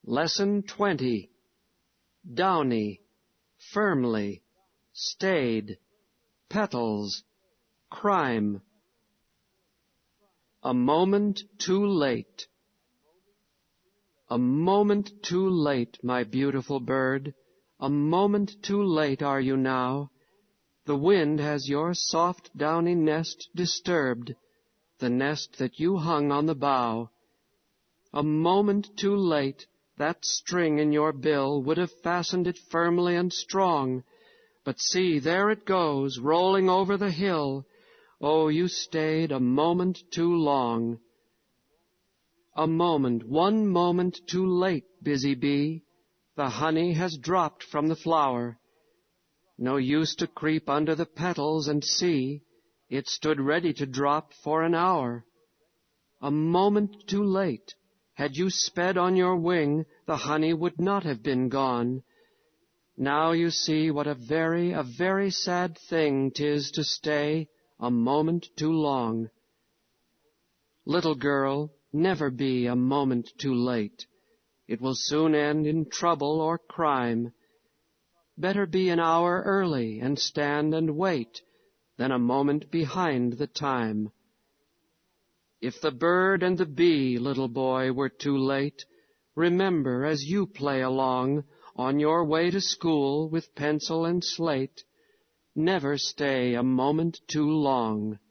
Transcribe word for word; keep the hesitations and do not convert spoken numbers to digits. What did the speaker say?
Lesson twenty. Downy, firmly, stayed, petals, crime. A moment too late. A moment too late, my beautiful bird, a moment too late are you now. The wind has your soft downy nest disturbed, the nest that you hung on the bough. A moment too late, that string in your bill would have fastened it firmly and strong. But see, there it goes, rolling over the hill. Oh, you stayed a moment too long. A moment, one moment too late, busy bee. The honey has dropped from the flower. No use to creep under the petals and see. It stood ready to drop for an hour. A moment too late. Had you sped on your wing, the honey would not have been gone. Now you see what a very, a very sad thing 'tis to stay a moment too long. Little girl, never be a moment too late. It will soon end in trouble or crime. Better be an hour early and stand and wait than a moment behind the time. If the bird and the bee, little boy, were too late, remember as you play along on your way to school with pencil and slate, never stay a moment too long.